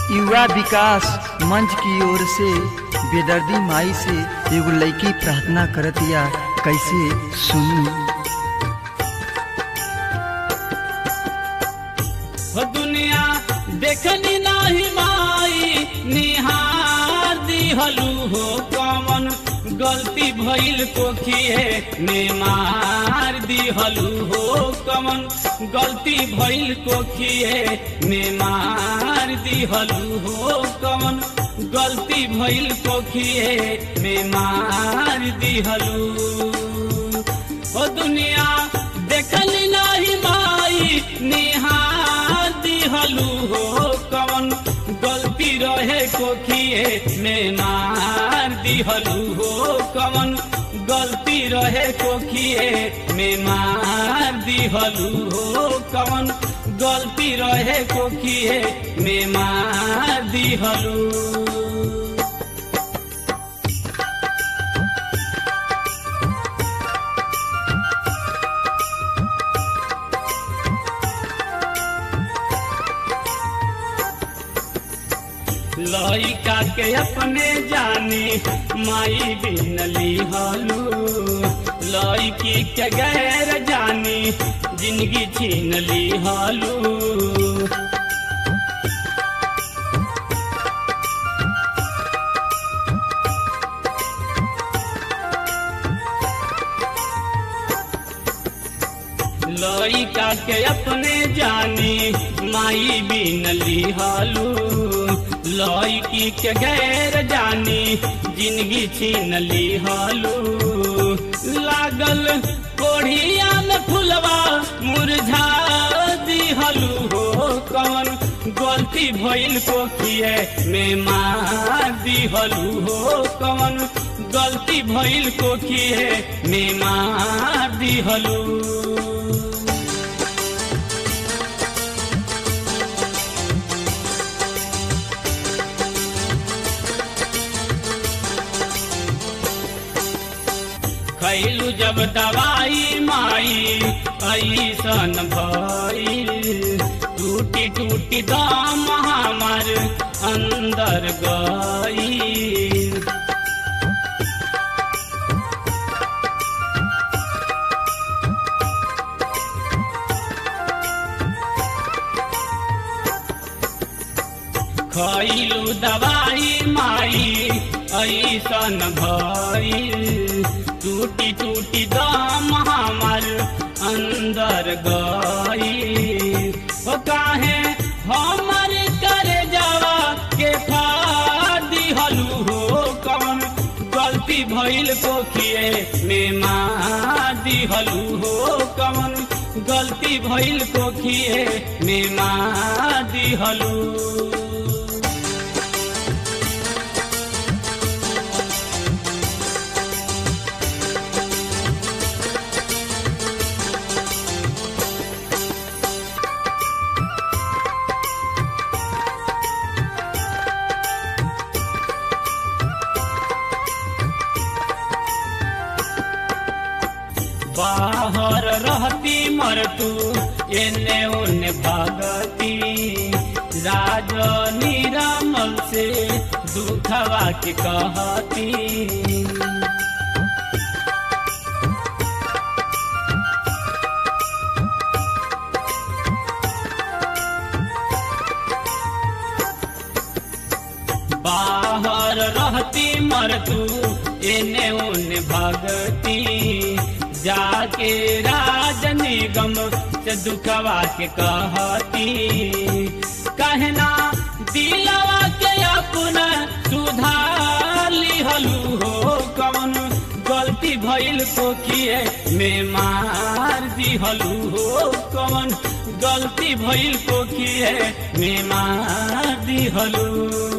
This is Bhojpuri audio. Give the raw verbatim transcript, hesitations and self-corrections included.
युवा विकास मंच की ओर से बेदर्दी माई से एगो लड़की प्रार्थना करतिया, कैसे सुनी। दुनिया देखनी नाही माई निहार दिहलू हो, कमन गलती भइल कोखिए में मार दिहलू हो, कमन गलती भइल कोखिए में मार दिहलू हो, कमन गलती भइल कोखिए में मार दिहलू। ओ दुनिया देखली नाही माई निहार दिहलू हो, कमन गलती रहे कोखिए में मार दिहलू हो, कमन गलती रहे कोखिए में मार दिहलू हो, कमन गलती रहे कोखिए में मार दिहलू। लइका के अपने जानी माई बिनली हलू, लइकी के गैर जानी जिंदगी छीन ली हलू। लइका के अपने जानी माई बिनली हलू, लइकी के गैर जानी जिंदगी छीन ली हलू। लागल कोढ़िया में फुलवा मुरझा दिहलू हो, कौन गलती भइल कोखिए में मार दिहलू हो, कौन गलती भइल कोखिए में मार दिहलू। खैलू जब दवाई माई ऐसन भइल, टूटी टूटी दाम हमार अंदर गइल। खैलू दवाई माई ऐसन भइल, टूटी टूटी दाम हमार अंदर गई। ओ काहे हमर करे जावा के फाड़ दिहलू हो, कौन गलती भइल कोखिए में मार दिहलू हो, कौन गलती भइल कोखिए में मार दिहलू। बाहर रहती मरतू एने ओने भागती, राजनी रामल से दुखवा के कहती। बाहर रहती मरतू एने ओने भागती, जाके राज निगम से दुखवा के कहती। कहना दिलवा के अपना सुधार लिहलू हो, कौन गलती भइल कोखिए में मार दिहलू हो, कौन गलती भइल कोखिए में मार दिहलू।